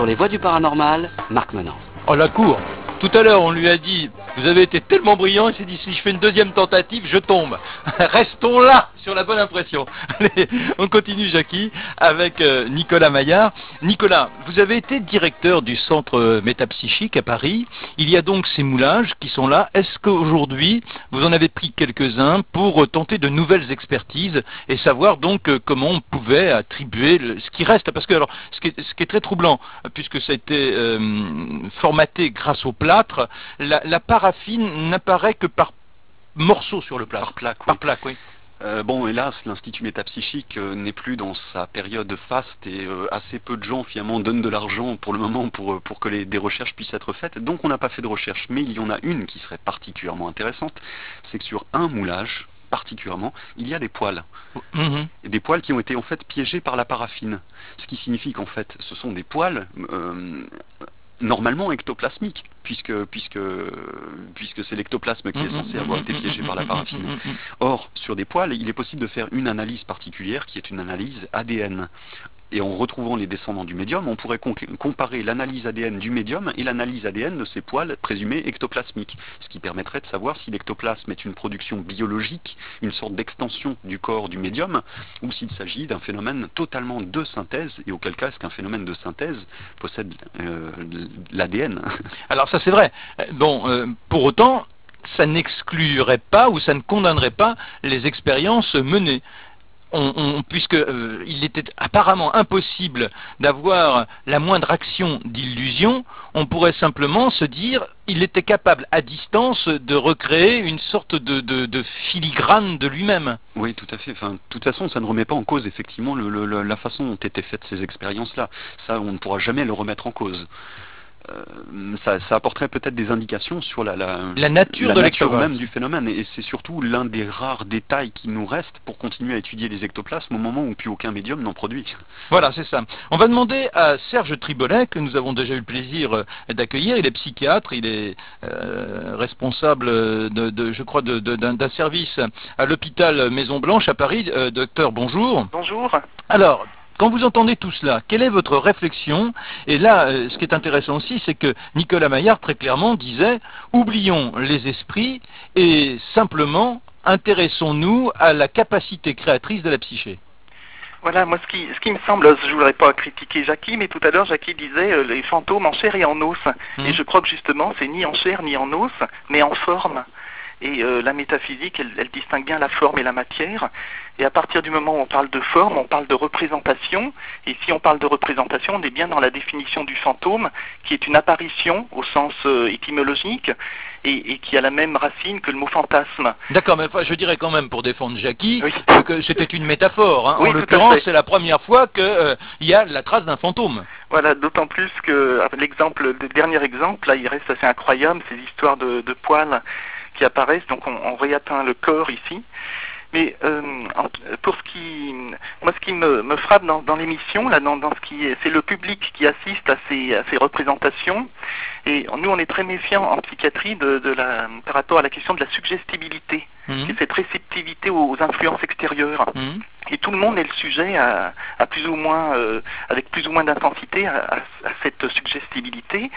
les voies du paranormal, Marc Menand. Oh, la cour. Tout à l'heure, on lui a dit, vous avez été tellement brillant, il s'est dit, si je fais une deuxième tentative, je tombe. Restons là, sur la bonne impression. Allez, on continue, Jackie, avec Nicolas Maillard. Nicolas, vous avez été directeur du centre métapsychique à Paris. Il y a donc ces moulages qui sont là. Est-ce qu'aujourd'hui, vous en avez pris quelques-uns pour tenter de nouvelles expertises et savoir donc comment on pouvait attribuer ce qui reste? Parce que, alors, ce qui est très troublant, puisque ça a été formaté grâce au plâtre, la paraffine n'apparaît que par morceaux sur le plâtre. Par plaque, oui. Par plaque, oui. Bon, hélas, l'Institut métapsychique n'est plus dans sa période faste et assez peu de gens finalement donnent de l'argent pour le moment pour que des recherches puissent être faites. Donc on n'a pas fait de recherche, mais il y en a une qui serait particulièrement intéressante, c'est que sur un moulage, particulièrement, il y a des poils. Et des poils qui ont été en fait piégés par la paraffine. Ce qui signifie qu'en fait, ce sont des poils normalement ectoplasmique, puisque c'est l'ectoplasme qui est censé avoir été piégé par la paraffine. Or, sur des poils, il est possible de faire une analyse particulière qui est une analyse ADN. Et en retrouvant les descendants du médium, on pourrait comparer l'analyse ADN du médium et l'analyse ADN de ces poils présumés ectoplasmiques, ce qui permettrait de savoir si l'ectoplasme est une production biologique, une sorte d'extension du corps du médium, ou s'il s'agit d'un phénomène totalement de synthèse, et auquel cas est-ce qu'un phénomène de synthèse possède l'ADN. Alors ça c'est vrai. Bon, pour autant, ça n'exclurait pas ou ça ne condamnerait pas les expériences menées. Puisque il était apparemment impossible d'avoir la moindre action d'illusion, on pourrait simplement se dire il était capable à distance de recréer une sorte de filigrane de lui-même. Oui, tout à fait. Enfin, de toute façon, ça ne remet pas en cause effectivement la façon dont étaient faites ces expériences-là. Ça, on ne pourra jamais le remettre en cause. Ça apporterait peut-être des indications sur la nature de nature même du phénomène, et c'est surtout l'un des rares détails qui nous restent pour continuer à étudier les ectoplasmes au moment où plus aucun médium n'en produit. Voilà, c'est ça. On va demander à Serge Tribolet, que nous avons déjà eu le plaisir d'accueillir. Il est psychiatre, il est responsable je crois, d'un service à l'hôpital Maison Blanche à Paris. Docteur, bonjour. Bonjour. Alors, quand vous entendez tout cela, quelle est votre réflexion? Et là, ce qui est intéressant aussi, c'est que Nicolas Maillard, très clairement, disait « Oublions les esprits et simplement intéressons-nous à la capacité créatrice de la psyché ». Voilà, moi ce qui me semble, je ne voudrais pas critiquer Jackie, mais tout à l'heure Jackie disait les fantômes en chair et en os. Et je crois que justement, c'est ni en chair ni en os, mais en forme. Et la métaphysique, elle distingue bien la forme et la matière. Et à partir du moment où on parle de forme, on parle de représentation. Et si on parle de représentation, on est bien dans la définition du fantôme, qui est une apparition au sens étymologique, et qui a la même racine que le mot fantasme. D'accord, mais je dirais quand même, pour défendre Jackie, oui, que c'était une métaphore. Hein. Oui, en l'occurrence, c'est la première fois qu'il y a la trace d'un fantôme. Voilà, d'autant plus que le dernier exemple, là, il reste assez incroyable, ces histoires de poils qui apparaissent, donc on réatteint le corps ici. Mais pour ce qui me frappe dans l'émission, là, c'est le public qui assiste à ces représentations. Et nous, on est très méfiants en psychiatrie par rapport à la question de la suggestibilité, qui est cette réceptivité aux influences extérieures. Et tout le monde est le sujet à plus ou moins, avec plus ou moins d'intensité à cette suggestibilité.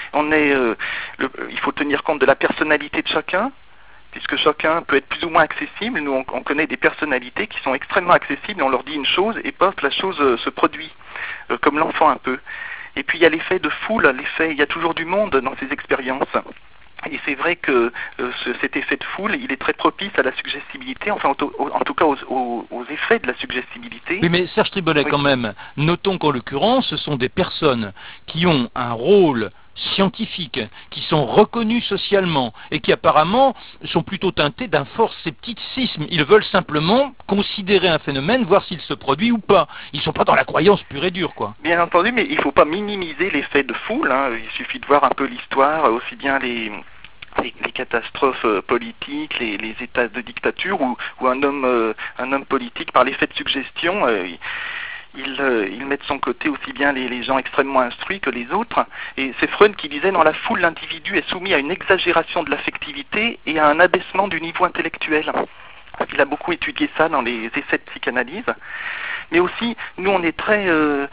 Il faut tenir compte de la personnalité de chacun, puisque chacun peut être plus ou moins accessible. Nous, on connaît des personnalités qui sont extrêmement accessibles, on leur dit une chose, et paf, la chose se produit, comme l'enfant un peu. Et puis il y a l'effet de foule, il y a toujours du monde dans ces expériences. Et c'est vrai que cet effet de foule, il est très propice à la suggestibilité, enfin en tout cas aux effets de la suggestibilité. Oui, mais Serge Tribolet, quand même, notons qu'en l'occurrence, ce sont des personnes qui ont un rôle scientifiques, qui sont reconnus socialement et qui apparemment sont plutôt teintés d'un fort scepticisme. Ils veulent simplement considérer un phénomène, voir s'il se produit ou pas. Ils ne sont pas dans la croyance pure et dure, quoi. Bien entendu, mais il ne faut pas minimiser l'effet de foule. Hein. Il suffit de voir un peu l'histoire, aussi bien les catastrophes politiques, les états de dictature, où un homme politique, par l'effet de suggestion, il met de son côté aussi bien les gens extrêmement instruits que les autres. Et c'est Freud qui disait, dans la foule, l'individu est soumis à une exagération de l'affectivité et à un abaissement du niveau intellectuel. Il a beaucoup étudié ça dans les essais de psychanalyse. Mais aussi, nous, on est très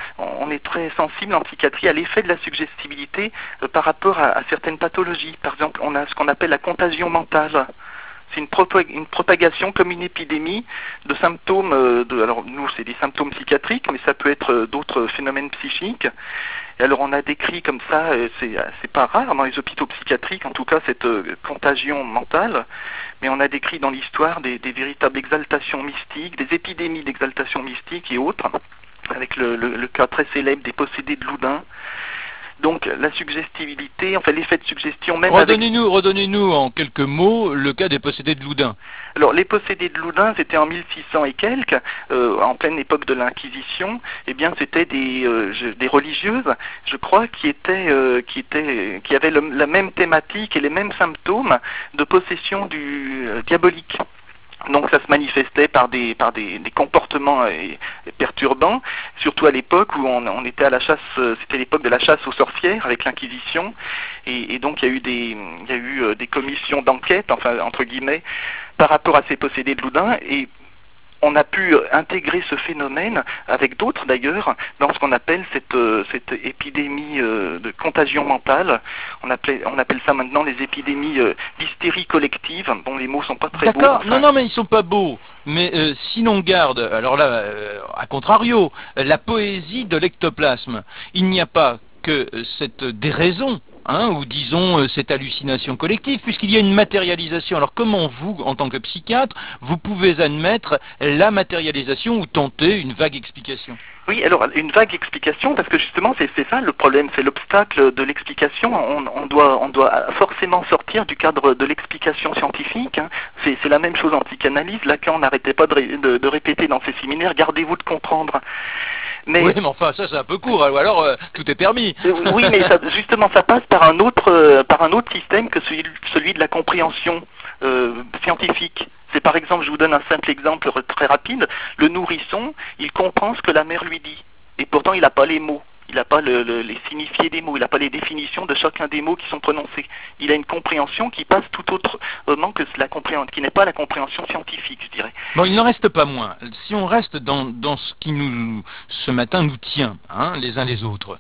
sensible en psychiatrie à l'effet de la suggestibilité par rapport à certaines pathologies. Par exemple, on a ce qu'on appelle la contagion mentale. C'est une propagation comme une épidémie de symptômes. Alors nous, c'est des symptômes psychiatriques, mais ça peut être d'autres phénomènes psychiques. Et alors on a décrit comme ça, c'est pas rare dans les hôpitaux psychiatriques, en tout cas cette contagion mentale. Mais on a décrit dans l'histoire des véritables exaltations mystiques, des épidémies d'exaltation mystique et autres, avec le cas très célèbre des possédés de Loudun. Donc la suggestibilité, enfin l'effet de suggestion même... Redonnez-nous en quelques mots le cas des possédés de Loudun. Alors les possédés de Loudun, c'était en 1600 et quelques, en pleine époque de l'Inquisition. Eh bien c'était des religieuses, je crois, qui avaient la même thématique et les mêmes symptômes de possession diabolique. Donc ça se manifestait par des comportements perturbants, surtout à l'époque où on était à la chasse, c'était l'époque de la chasse aux sorcières avec l'Inquisition, et donc il y a eu des commissions d'enquête, enfin entre guillemets, par rapport à ces possédés de Loudun, et on a pu intégrer ce phénomène, avec d'autres d'ailleurs, dans ce qu'on appelle cette épidémie de contagion mentale. On appelle ça maintenant les épidémies d'hystérie collective. Bon, les mots sont pas très beaux. D'accord, non, mais ils sont pas beaux. Mais si l'on garde, alors là, à contrario, la poésie de l'ectoplasme, il n'y a pas que cette déraison, ou disons cette hallucination collective, puisqu'il y a une matérialisation. Alors comment vous, en tant que psychiatre, vous pouvez admettre la matérialisation ou tenter une vague explication? Oui, alors une vague explication, parce que justement c'est ça le problème, c'est l'obstacle de l'explication. On doit forcément sortir du cadre de l'explication scientifique. C'est la même chose en psychanalyse. Lacan n'arrêtait pas de répéter dans ses séminaires, gardez-vous de comprendre. Oui, mais enfin, ça c'est un peu court, ou alors tout est permis. Oui, mais justement, ça passe par un autre système que celui de la compréhension scientifique. C'est par exemple, je vous donne un simple exemple très rapide, le nourrisson, il comprend ce que la mère lui dit, et pourtant il n'a pas les mots. Il n'a pas les signifiés des mots, il n'a pas les définitions de chacun des mots qui sont prononcés. Il a une compréhension qui passe tout autrement que qui n'est pas la compréhension scientifique, je dirais. Bon, il n'en reste pas moins. Si on reste dans ce qui ce matin, nous tient, les uns les autres.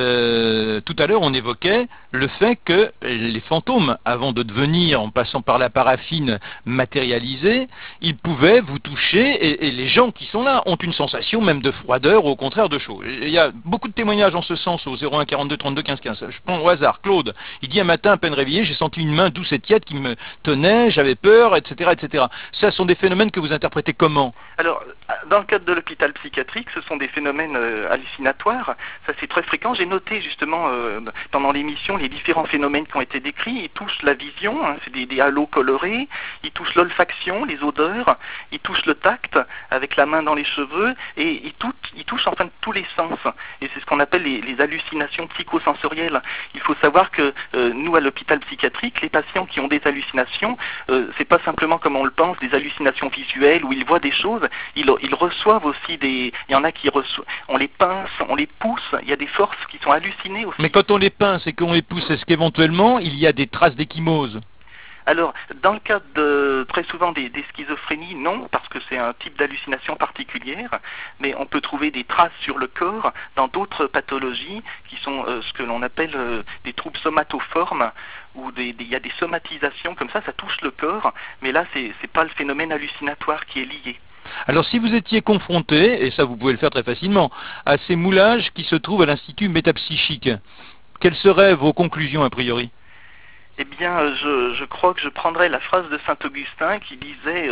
Tout à l'heure, on évoquait le fait que les fantômes, avant de devenir, en passant par la paraffine, matérialisés, ils pouvaient vous toucher, et les gens qui sont là ont une sensation même de froideur, ou au contraire de chaud. Il y a beaucoup de témoignages en ce sens au 01 42 32 15 15. Je prends au hasard Claude. Il dit un matin à peine réveillé, j'ai senti une main douce et tiède qui me tenait, j'avais peur, etc., etc. Ça sont des phénomènes que vous interprétez comment? Alors, dans le cadre de l'hôpital psychiatrique, ce sont des phénomènes hallucinatoires. Ça c'est très fréquent. J'ai noté justement pendant l'émission les différents phénomènes qui ont été décrits. Ils touchent la vision, c'est des halos colorés. Ils touchent l'olfaction, les odeurs. Ils touchent le tact avec la main dans les cheveux et ils touchent enfin tous les sens. Et c'est ce qu'on appelle les hallucinations psychosensorielles. Il faut savoir que nous, à l'hôpital psychiatrique, les patients qui ont des hallucinations, c'est pas simplement comme on le pense, des hallucinations visuelles où ils voient des choses, ils reçoivent aussi il y en a qui reçoivent, on les pince, on les pousse, il y a des forces qui sont hallucinées aussi. Mais quand on les pince et qu'on les pousse, est-ce qu'éventuellement il y a des traces d'échymose? Alors, dans le cadre très souvent des schizophrénies, non, parce que c'est un type d'hallucination particulière, mais on peut trouver des traces sur le corps dans d'autres pathologies qui sont ce que l'on appelle des troubles somatoformes, où il y a des somatisations comme ça touche le corps, mais là c'est pas le phénomène hallucinatoire qui est lié. Alors si vous étiez confronté, et ça vous pouvez le faire très facilement, à ces moulages qui se trouvent à l'Institut métapsychique, quelles seraient vos conclusions a priori? Eh bien, je crois que je prendrais la phrase de Saint-Augustin qui disait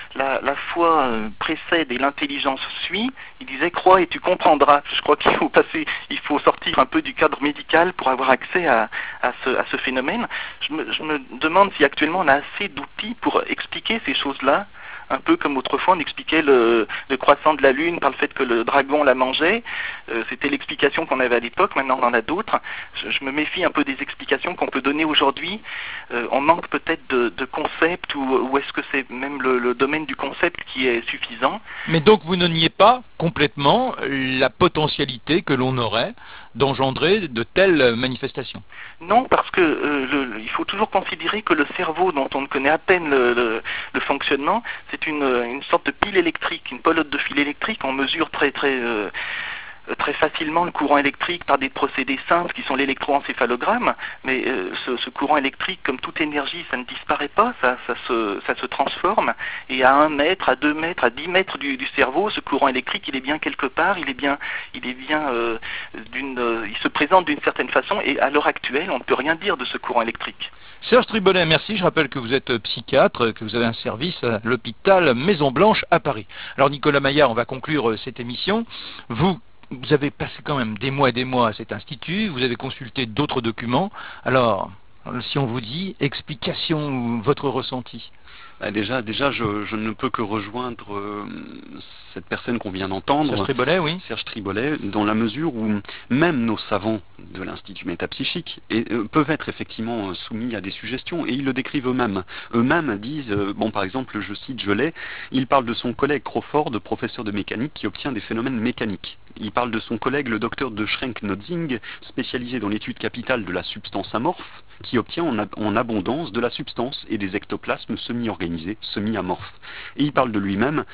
la foi précède et l'intelligence suit. Il disait crois et tu comprendras. Je crois qu'il faut sortir un peu du cadre médical pour avoir accès à ce phénomène. Je me demande si actuellement on a assez d'outils pour expliquer ces choses-là. Un peu comme autrefois on expliquait le croissant de la Lune par le fait que le dragon la mangeait. C'était l'explication qu'on avait à l'époque, maintenant on en a d'autres. Je me méfie un peu des explications qu'on peut donner aujourd'hui. On manque peut-être de concepts ou est-ce que c'est même le domaine du concept qui est suffisant? Mais donc vous ne niez pas complètement la potentialité que l'on aurait d'engendrer de telles manifestations. Non, parce que il faut toujours considérer que le cerveau, dont on ne connaît à peine le fonctionnement, c'est une sorte de pile électrique, une pelote de fil électrique. On mesure très facilement le courant électrique par des procédés simples qui sont l'électroencéphalogramme, mais ce courant électrique, comme toute énergie, ça ne disparaît pas, ça se transforme, et à 1 mètre, à 2 mètres, à 10 mètres du cerveau, ce courant électrique, il est bien quelque part, il se présente d'une certaine façon, et à l'heure actuelle, on ne peut rien dire de ce courant électrique. Serge Tribolet, merci. Je rappelle que vous êtes psychiatre, que vous avez un service à l'hôpital Maison-Blanche à Paris. Alors Nicolas Maillard, on va conclure cette émission. Vous avez passé quand même des mois à cet institut, vous avez consulté d'autres documents. Alors, si on vous dit explication, votre ressenti? Déjà, je ne peux que rejoindre cette personne qu'on vient d'entendre, Serge Tribolet, oui. Serge Tribolet, dans la mesure où même nos savants de l'Institut métapsychique peuvent être effectivement soumis à des suggestions, et ils le décrivent eux-mêmes. Eux-mêmes disent, par exemple, je cite, il parle de son collègue Crawford, professeur de mécanique, qui obtient des phénomènes mécaniques. Il parle de son collègue, le docteur de Schrenck-Notzing, spécialisé dans l'étude capitale de la substance amorphe, qui obtient en abondance de la substance et des ectoplasmes semi-organisés, semi-amorphes. Et il parle de lui-même,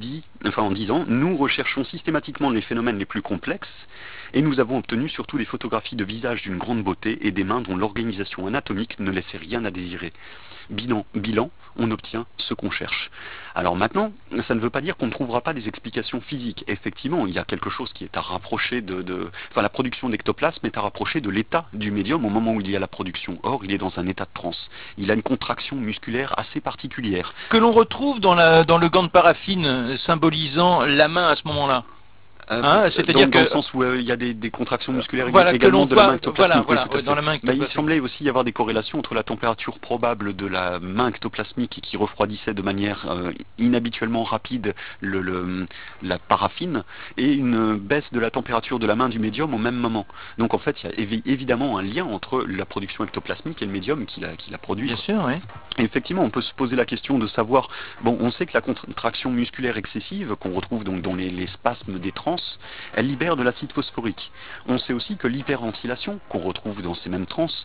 en disant, nous recherchons systématiquement les phénomènes les plus complexes, et nous avons obtenu surtout des photographies de visages d'une grande beauté et des mains dont l'organisation anatomique ne laissait rien à désirer. Bilan, on obtient ce qu'on cherche. Alors maintenant, ça ne veut pas dire qu'on ne trouvera pas des explications physiques. Effectivement, il y a quelque chose qui est à rapprocher la production d'ectoplasme est à rapprocher de l'état du médium au moment où il y a la production. Or, il est dans un état de transe. Il a une contraction musculaire assez particulière. Que l'on retrouve dans le gant de paraffine symbolisant la main à ce moment-là. C'est-à-dire dans le sens où il y a des contractions musculaires également de la main ectoplasmique. Dans la main ectoplasmique. Il semblait aussi y avoir des corrélations entre la température probable de la main ectoplasmique qui refroidissait de manière inhabituellement rapide la paraffine et une baisse de la température de la main du médium au même moment. Donc en fait, il y a évidemment un lien entre la production ectoplasmique et le médium qui la produit. Bien sûr, oui. Et effectivement, on peut se poser la question de savoir, on sait que la contraction musculaire excessive qu'on retrouve donc dans les spasmes des transes, elle libère de l'acide phosphorique. On sait aussi que l'hyperventilation, qu'on retrouve dans ces mêmes transes,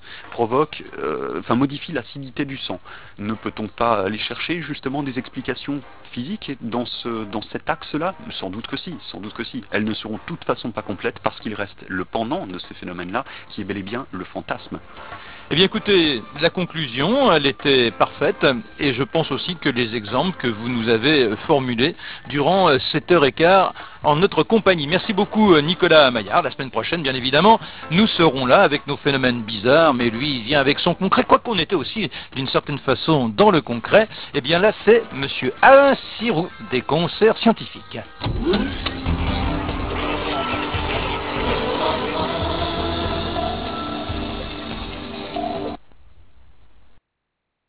modifie l'acidité du sang. Ne peut-on pas aller chercher justement des explications physiques dans cet axe-là? Sans doute que si. Elles ne seront de toute façon pas complètes parce qu'il reste le pendant de ces phénomènes-là, qui est bel et bien le fantasme. Eh bien écoutez, la conclusion, elle était parfaite, et je pense aussi que les exemples que vous nous avez formulés durant 7h15 en notre compagnie. Merci beaucoup Nicolas Maillard. La semaine prochaine, bien évidemment, nous serons là avec nos phénomènes bizarres, mais lui, il vient avec son concret, quoiqu'on était aussi d'une certaine façon dans le concret. Eh bien là, c'est monsieur Alain Sirou des concerts scientifiques.